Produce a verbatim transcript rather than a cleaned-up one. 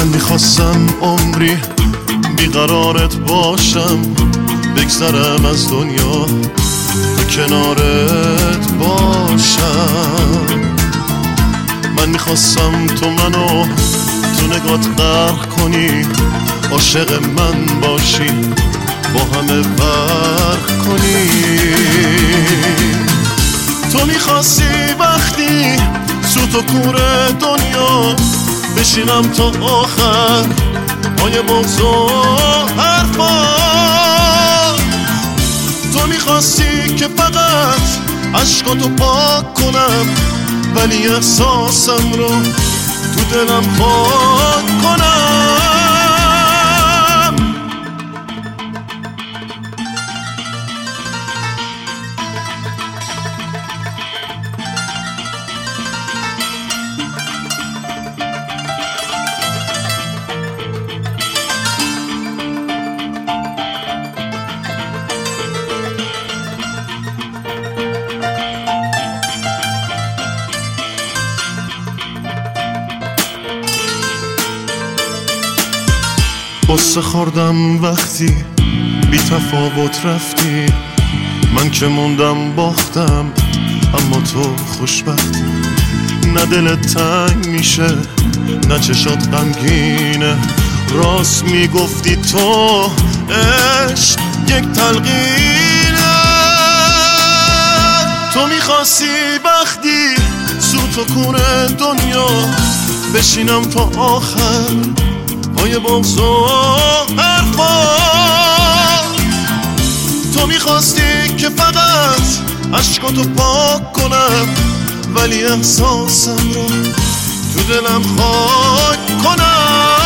من میخواستم عمری بیقرارت باشم، بگذرم از دنیا تو کنارت باشم. من میخواستم تو منو تو نگات غرق کنی، عاشق من باشی، با همه فرق کنی. تو میخواستی وقتی سوت و کور دنیا بشینم تا آخر پای بغض و حرفا. تو میخواستی که فقط عشقاتو پاک کنم، ولی احساسم رو تو دلم خاک کنم. قصه خوردم وقتی بی تفاوت رفتی، من که موندم باختم اما تو خوشبختی. نه دلت تنگ میشه نه چشات غمگینه، راست میگفتی تو عشق یک تلقینه. تو میخواستی وقتی سوت و کور دنیا بشینم تا آخر پای بغض و حرفا. تو میخواستی که فقط عشقاتو پاک کنم، ولی احساسم رو تو دلم خاک کنم.